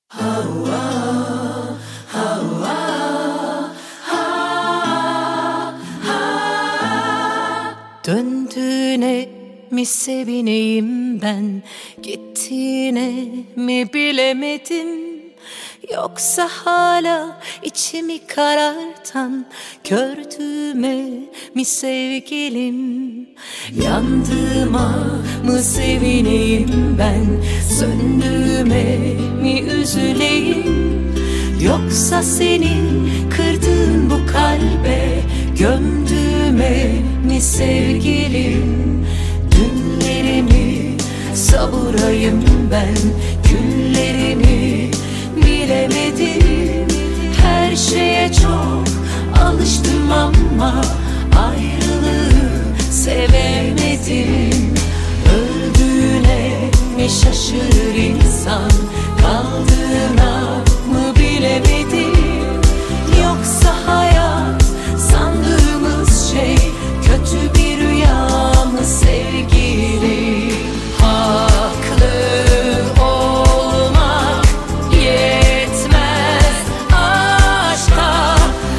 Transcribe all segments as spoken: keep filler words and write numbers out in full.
Döndüğüne mi sevineyim ben, gittiğine mi bilemedim, yoksa hala içimi karartan gördüğüme mi sevgilim? Yandığıma mı sevineyim ben, söndüğüme mi üzüleyim, yoksa senin kırdığın bu kalbe gömdüğüme mi sevgilim? Dünlerimi savurayım ben, günlerimi bilemedim. Her şeye çok alıştım ama ayrılığı sevemedim. Öldüğüne mi şaşırır insan, kaldığına mı bilemedim, yoksa hayat sandığımız şey kötü bir rüya mı sevgili? Haklı olmak yetmez aşka,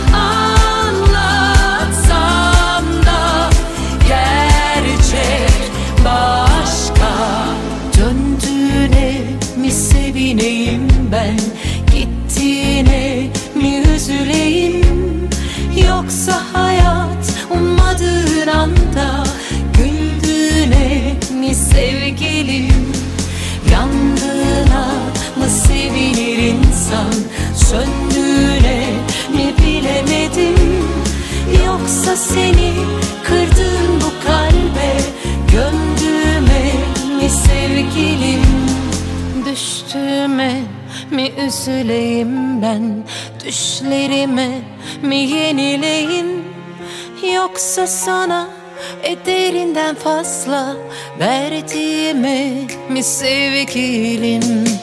anlatsam da gerçek başka. Döndüğüne mi sevineyim ben, gittiğine mi üzüleyim, yoksa hayat ummadığın anda güldüğüne mi sevgilim? Yandığına mı sevinir insan, söndüğüne mi bilemedim, yoksa seni kırdığın bu kalbe gömdüğüme mi sevgilim? Düştüğüme mi üzüleyim ben, düşlerime mi yenileyim, yoksa sana ederinden fazla verdiğime mi sevgilim?